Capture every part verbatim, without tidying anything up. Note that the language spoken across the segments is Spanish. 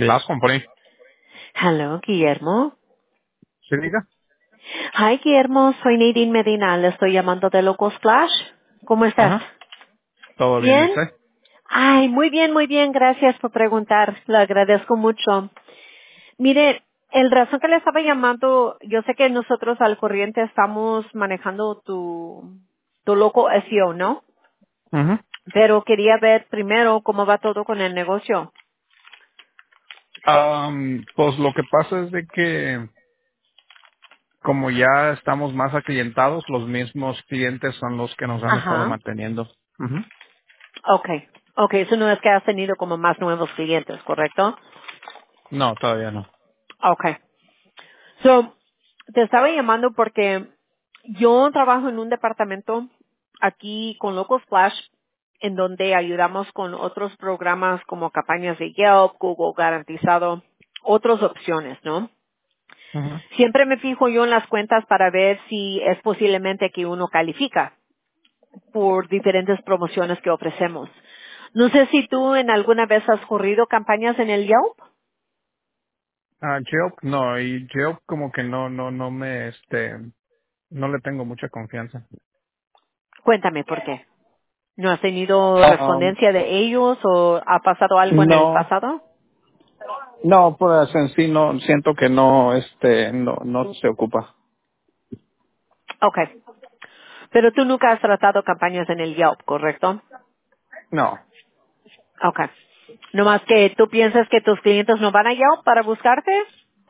Glass Company. Hello, Guillermo. ¿Sí, diga? Hi, Guillermo. Soy Nadine Medina. Le estoy llamando de Locos Flash. ¿Cómo estás? Ajá. ¿Todo bien, y ¿Bien? usted? Ay, muy bien, muy bien. Gracias por preguntar. Le agradezco mucho. Mire, el razón que le estaba llamando, yo sé que nosotros al corriente estamos manejando tu, tu loco S E O, ¿no? Ajá. Pero quería ver primero cómo va todo con el negocio. Am, pues lo que pasa es de que como ya estamos más aclientados, los mismos clientes son los que nos han estado Ajá. manteniendo. Ujú. Okay. Okay, eso no es que has tenido como más nuevos clientes, ¿correcto? No, todavía no. Okay. So, te estaba llamando porque yo trabajo en un departamento aquí con Locos Flash en donde ayudamos con otros programas como campañas de Yelp, Google Garantizado, otras opciones, ¿no? Ujú. Siempre me fijo yo en las cuentas para ver si es posiblemente que uno califica por diferentes promociones que ofrecemos. No sé si tú en alguna vez has corrido campañas en el Yelp. Ah, Yelp, no, y Yelp como que no, no, no me, este, no le tengo mucha confianza. Cuéntame por qué. ¿No has tenido Um, respondencia de ellos o ha pasado algo en el no, pasado? no, pues en sí no, siento que no, este, no, no se ocupa. Okay. Pero tú nunca has tratado campañas en el Yelp, ¿correcto? No. Okay. No más que tú piensas que tus clientes no van a Yelp para buscarte.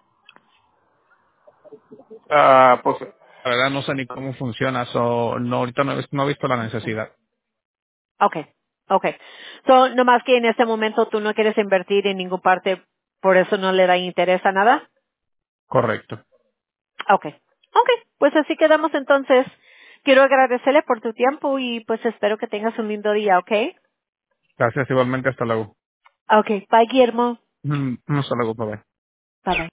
Ah, pues la verdad no sé ni cómo funciona, so, no, ahorita no, he vis- no he visto la necesidad. Okay. Okay. So, no más que en este momento tú no quieres invertir en ninguna parte, por eso no le da interés a nada. Correcto. Okay. Okay. Pues así quedamos entonces. Quiero agradecerle por tu tiempo y pues espero que tengas un lindo día, ¿ok? Gracias igualmente, hasta luego. Okay. Bye, Guillermo. Mm, Hasta luego, bye. Bye bye.